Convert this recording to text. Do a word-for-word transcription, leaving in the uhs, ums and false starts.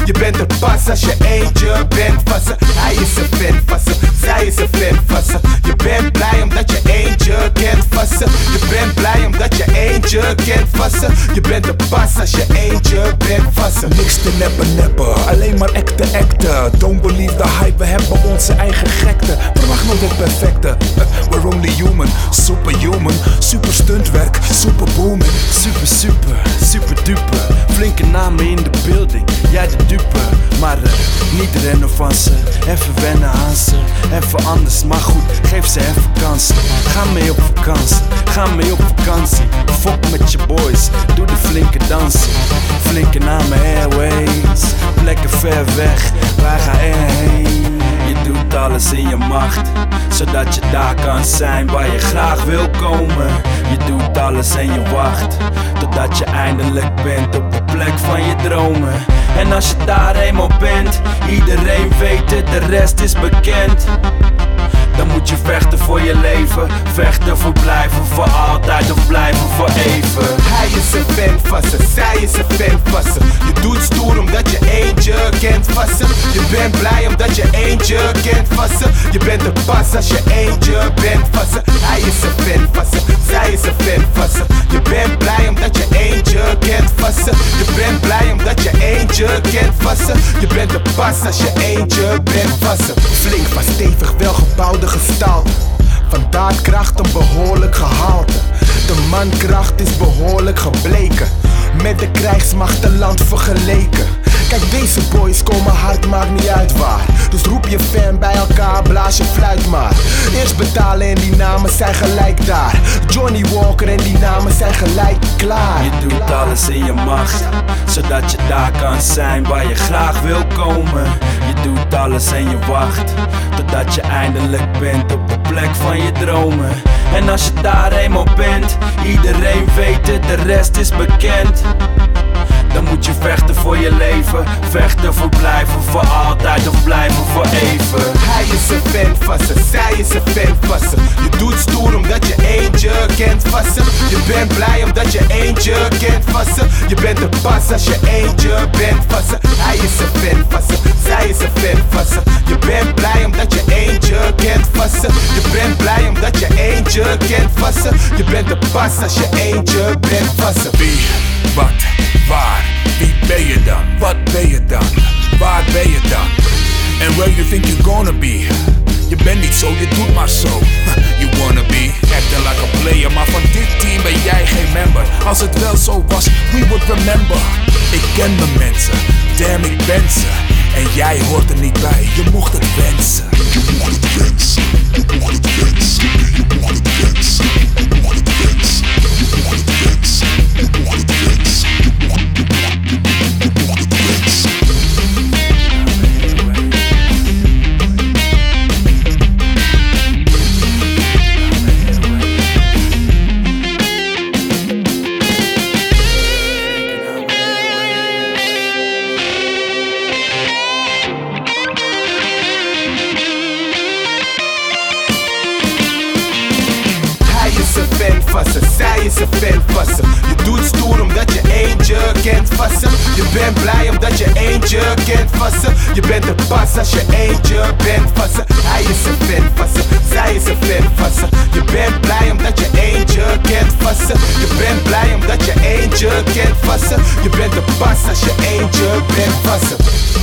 Je bent er pas als je eentje bent van ze. Hij is een fan van ze, zij is een fan van ze. Je bent blij omdat je eentje kent van ze. Je bent blij omdat je eentje kent van ze. Je bent er pas als je eentje bent van ze. Niks te neppen neppen, alleen maar acten acten. Don't believe the hype, we hebben onze eigen gekte. Verwacht nooit het perfecte, we're only human. Superhuman, super stuntwerk, super booming. Super super, super duper. Flinke namen in de building, jij de dupe. Maar uh, niet rennen van ze, even wennen aan ze. Even anders, maar goed, geef ze even kansen. Ga mee op vakantie, ga mee op vakantie. Fok met je boys, doe de flinke dansen. Flinke namen airways, plekken ver weg, wij gaan erheen. Je doet alles in je macht, zodat je daar kan zijn waar je graag wil komen. Je doet alles en je wacht, totdat je eindelijk bent op de plek van je dromen. En als je daar eenmaal bent, iedereen weet het, de rest is bekend. Dan moet je vechten voor je leven, vechten voor blijven, voor altijd of blijven voor even. Hij is een fan van ze, zij is een fan van ze. Je doet stoer omdat je eentje kent van ze. Je bent blij omdat je eentje kent van ze. Je bent er pas als je eentje bent van ze. Hij is een fan van ze, zij is een fan van ze. Je bent blij omdat je eentje kent van ze. Je bent blij omdat je eentje kent van ze. Je bent er pas als je eentje bent van ze. Flink maar stevig, welgebouwde gestalte. Van daadkracht een behoorlijk gehalte. De mankracht is behoorlijk gebleken. Met de krijgsmacht een land vergeleken. Kijk, deze boys komen hard, maakt niet uit waar. Dus roep je fan bij elkaar, blaas je fluit maar. Eerst betalen en die namen zijn gelijk daar. Johnny Walker en die namen zijn gelijk klaar. Je doet alles in je macht, zodat je daar kan zijn waar je graag wil komen. Je doet alles en je wacht, totdat je eindelijk bent op de plek van je dromen. En als je daar eenmaal bent, iedereen weet het, de rest is bekend. Dan moet je vechten voor je leven, vechten voor blijven, voor altijd of blijven voor even. Hij is een fan van ze, zij is een fan van ze. Je doet stoer omdat je eentje kent van ze. Je bent blij omdat je eentje kent van ze. Je bent er pas als je eentje bent van ze. Hij is een fan van ze, zij is een fan van ze. Je bent blij omdat je eentje kent van ze. Je bent blij omdat je eentje kent van ze. Je bent er pas als je eentje bent van ze. Wie, wat, waar, wie ben je dan? Wat ben je dan? Waar ben je dan? And where you think you're gonna be? Je bent niet zo, je doet maar zo. You wanna be acting like a player, maar van dit team ben jij geen member. Als het wel zo was, we would remember. Ik ken de mensen, damn ik ben ze. En jij hoort er niet bij, je mocht het wensen. Je mocht het wensen, je mocht het wensen. Je mocht het wensen, je mocht het wensen. Je mocht het wensen, je mocht het wensen. Je mocht het wensen. Zij is een fan van ze. Je doet stoer omdat je eentje kent van ze. Je bent blij omdat je eentje kent van ze. Je bent er pas als je eentje bent van ze. Hij is een fan van ze, zij is een fan van ze. Je bent blij omdat je eentje kent van ze. Je bent blij omdat je eentje kent van ze. Je bent er pas als je eentje bent van ze.